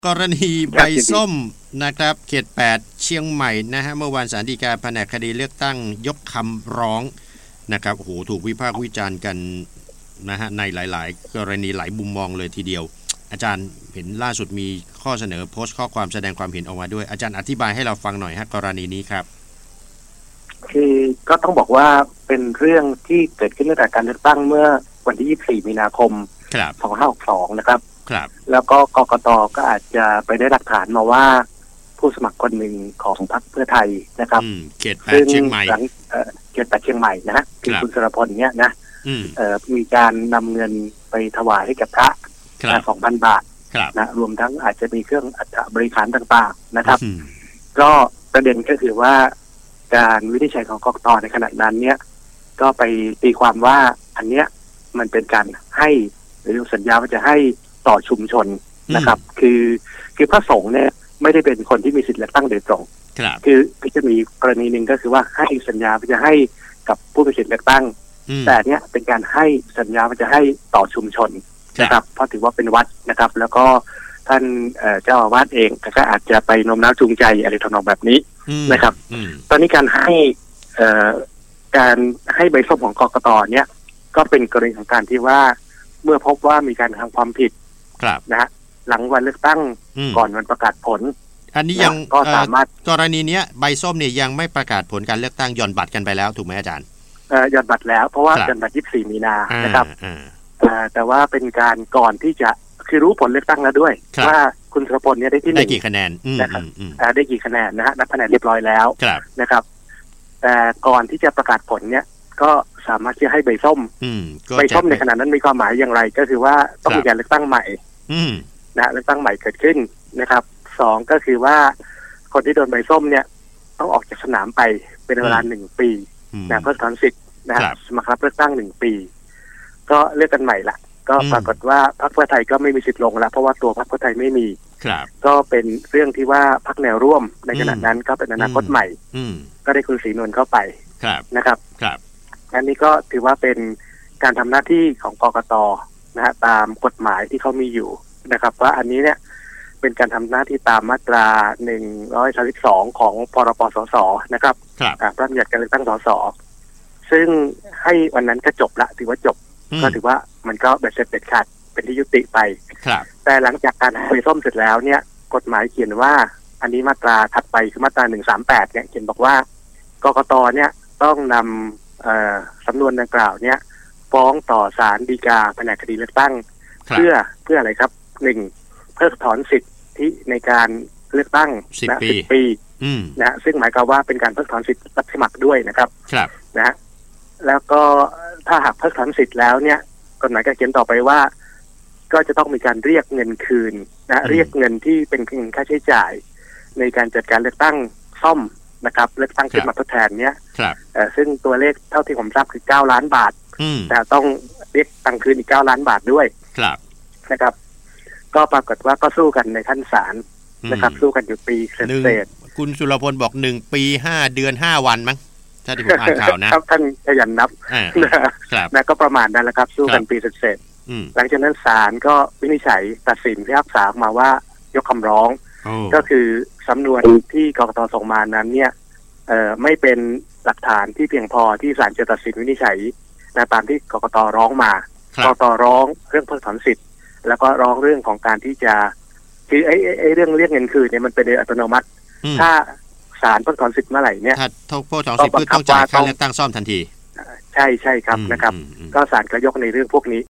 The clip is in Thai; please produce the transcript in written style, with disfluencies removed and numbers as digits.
กรณีใบส้มนะครับเขต8เชียงใหม่นะฮะเมื่อวานศาลฎีกาแผนกคดีเลือกตั้งยกคำร้องนะครับโอ้โหถูกวิพากษ์วิจารณ์กันนะฮะในหลายๆกรณีหลายมุมมองเลยทีเดียวอาจารย์เห็นล่าสุดมีข้อเสนอโพสต์ข้อความแสดงความเห็นออกมาด้วยอาจารย์อธิบายให้เราฟังหน่อยฮะกรณีนี้ครับคือก็ต้องบอกว่าเป็นเรื่องที่เกิดขึ้นตั้งแต่การเลือกตั้งเมื่อวันที่24มีนาคม2562นะครับแล้วก็กกต.ก็อาจจะไปได้หลักฐานมาว่าผู้สมัครคนหนึ่งของพรรคเพื่อไทยนะครับเขต8เชียงใหม่เขต8เชียงใหม่นะฮะคือคุณสรพลเนี่ยนะมีการนำเงินไปถวายให้กับพระ 2,000 บาทนะรวมทั้งอาจจะมีเครื่องอัฐบริขารต่างๆนะครับก็ประเด็นก็คือว่าการวินิจฉัยของกกต.ในขณะนั้นเนี่ยก็ไปตีความว่าอันเนี้ยมันเป็นการให้หรือสัญญาว่าจะให้ต่อชุมชนนะครับคือพระสงฆ์เนี่ยไม่ได้เป็นคนที่มีสิทธิ์เลือกตั้งโดยตรงคือจะมีกรณีหนึ่งก็คือว่าให้สัญญาว่าจะให้กับผู้มีสิทธิ์เลือกตั้งแต่เนี้ยเป็นการให้สัญญาว่าจะให้ต่อชุมชนนะครับเพราะถือว่าเป็นวัดนะครับแล้วก็ท่านเจ้าอาวาสเองก็อาจจะไปโน้มน้าวจูงใจอะไรทำนองแบบนี้นะครับตอนนี้การให้ใบส้มของกกต.เนี่ยก็เป็นกรณีของการที่ว่าเมื่อพบว่ามีการทำความผิดนะฮะหลังวันเลือกตั้งก่อนวันประกาศผลอันนี้ยังก็สามารถกรณีนี้ใบส้มเนี่ยยังไม่ประกาศผลการเลือกตั้งหย่อนบัตรกันไปแล้วถูกไหมอาจารย์หย่อนบัตรแล้วเพราะว่าหย่อนบัตร24มีนานะครับแต่ว่าเป็นการก่อนที่จะคือรู้ผลเลือกตั้งแล้วด้วยว่าคุณสุรพลเนี่ยได้ที่1ได้กี่คะแนนนะครับได้กี่คะแนนนะฮะนับคะแนนเรียบร้อยแล้วนะครับแต่ก่อนที่จะประกาศผลเนี่ยก็สามารถที่จะให้ใบส้มในขณะนั้นมีความหมายอย่างไรก็คือว่าต้องมีการเลือกตั้งใหม่นะเลือกตั้งใหม่เกิดขึ้นนะครับ2ก็คือว่าคนที่โดนใบส้มเนี่ยต้องออกจากสนามไปเป็นเวลา1ปีนะเพื่อถอนสิทธิ์นะสมัครรับเลือกตั้ง1ปีก็เลือกกันใหม่ละก็ปรากฏว่าพรรคเพื่อไทยก็ไม่มีสิทธิ์ลงแล้วเพราะว่าตัวพรรคเพื่อไทยไม่มีก็เป็นเรื่องที่ว่าพรรคแนวร่วมในขณะนั้นก็เป็นอนาคตใหม่ก็ได้คุณศรีนวลเข้าไปนะครับอันนี้ก็ถือว่าเป็นการทำหน้าที่ของกกต.นะฮะตามกฎหมายที่เขามีอยู่นะครับว่าอันนี้เนี่ยเป็นการทำหน้าที่ตามมาตรา132ของพรบ.สส.นะครับพระราชบัญญัติการเลือกตั้งสส.ซึ่งให้วันนั้นก็จบละถือว่าจบก็ถือว่ามันก็เบ็ดเสร็จเด็ดขาดเป็นที่ยุติไปแต่หลังจากการให้ใบส้มเสร็จแล้วเนี่ยกฎหมายเขียนว่าอันนี้มาตราถัดไปคือมาตรา138เนี่ยเขียนบอกว่ากกต.เนี่ยต้องนำสำนวนดังกล่าวเนี่ยฟ้องต่อศาลฎีกาแผนกคดีเลือกตั้งเพื่ออะไรครับ1เพิกถอนสิทธิในการเลือกตั้ง10 ปีนะซึ่งหมายความว่าเป็นการเพิกถอนสิทธิรับสมัครด้วยนะครับนะแล้วก็ถ้าหากเพิกถอนสิทธิ์แล้วเนี่ยกฎหมายก็เขียนต่อไปว่าก็จะต้องมีการเรียกเงินคืนนะเรียกเงินที่เป็นเงินค่าใช้จ่ายในการจัดการเลือกตั้งซ่อมนะครับเลือกตั้งขึ้นมาทดแทนเนี่ยซึ่งตัวเลขเท่าที่ผมทราบคือ9 ล้านบาทแต่ต้องเรียกตังคืนอีก9 ล้านบาทด้วยนะครับก็ปรากฏว่าก็สู้กันในขั้นศาลนะครับสู้กันอยู่ปีเศษคุณสุรพลบอก1 ปี 5 เดือน 5 วันมั้งถ้าที่ผมอ่านข่าวนะครับท่านขยันนับนะก็ประมาณนั้นแหละครับสู้กันปีเศษหลังจากนั้นศาลก็วินิจฉัยตัดสินพิพากษามาว่ายกคำร้องก็คือสำนวนที่กกต.ส่งมานั้นเนี่ยไม่เป็นหลักฐานที่เพียงพอที่ศาลจะตัดสินวินิจฉัยตามที่กกต.ร้องมากกต.ร้องเรื่องเพิกถอนสิทธิ์แล้วก็ร้องเรื่องของการที่จะคือไอ้เรื่องเรียกเงินคืนเนี่ยมันเป็นโดยอัตโนมัติถ้าศาลเพิกถอนสิทธิ์เมื่อไหร่เนี่ยถ้าเพิกถอนสิทธิ์ต้องจ่ายค่าเลือกตั้งซ่อมทันทีใช่ครับนะครับก็ศาลก็ยกในเรื่องพวกนี้